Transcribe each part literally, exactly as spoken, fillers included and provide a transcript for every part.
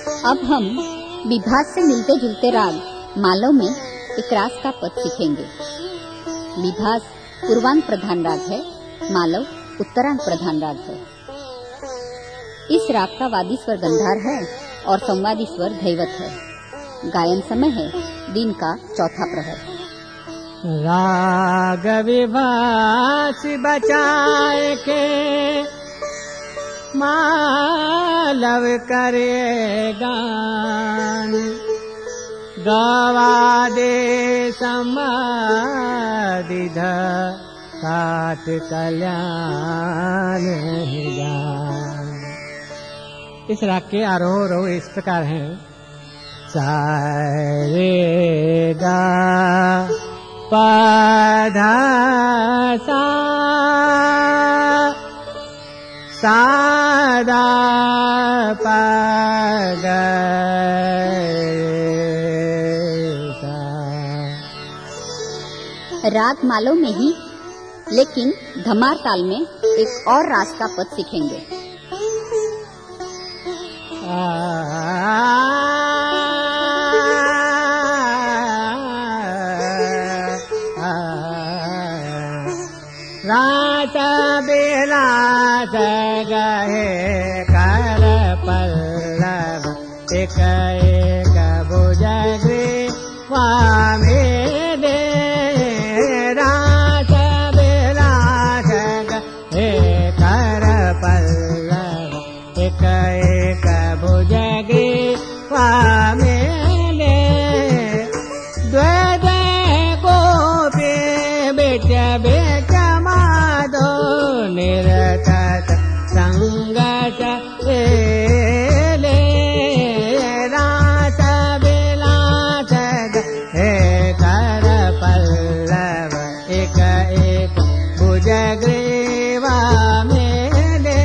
अब हम विभास से मिलते जुलते राग मालव में एक रास का पद सीखेंगे। विभास पूर्वांग प्रधान राग है, मालव उत्तरांग प्रधान राग है। इस राग का वादी स्वर गंधार है और संवादी स्वर धैवत है। गायन समय है दिन का चौथा प्रहर। राग विभास बचाए के मालव करे गान, गवा दे समाधिध काट कल्याण जान। इस राग के आरोह अवरोह इस प्रकार हैं। सा रे गा पा धा सा, सा दा पा गा सा। राग मालव में ही लेकिन धमार ताल में एक और रास का पद सीखेंगे। रात बिलास गहे कर पल्लव, एक एक भुजग्री वामे दे। रात बिलास गहे कर पल्लव, एक एक भुजग्री वामे दे। द्वै द्वै गोपी बेच बेच माधो, निरतत संगत ले। रास बिलास गहे कर पल्लव, एक एक भुजग्रीवा में ले।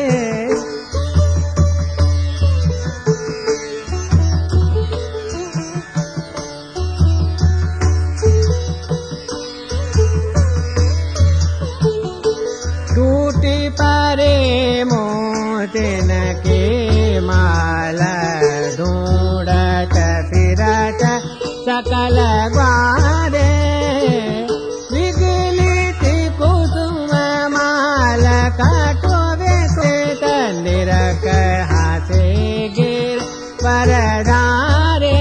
टूटी परे मोतिन के माल, ढूंढत फिरत सकल ग्वारे। विगलित कुसुम माल कटोवे श्वेत, निरक हाथे गिर परधारे।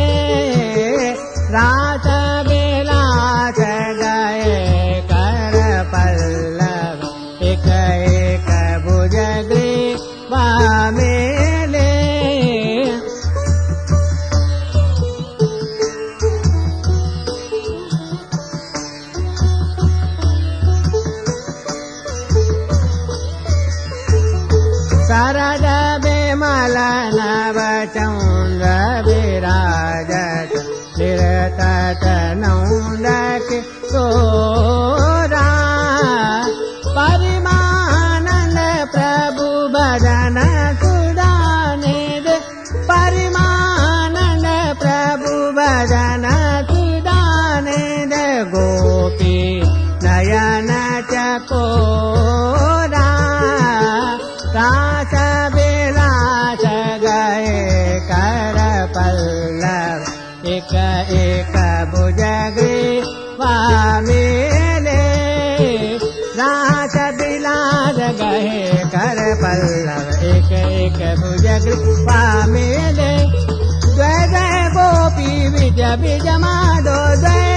रास बिलास गए कर पल्लव, एक एक भुजग्रीवा में ले। शरद बिमल नव चौंद विराजत, निरतत नौंदक सोरा। परिमानंद प्रभु भजन सुदानिद, परिमानंद प्रभु भजन सुदानिद। गोपी नयन चकोरा, रास बिलास गए कर पल्लव, एक एक भुजग्रीवा में ले। रास बिलास गए कर पल्लव, एक एक भुजग्रीवा में ले। द्वै द्वै गोपी विज विज माधो, द्वै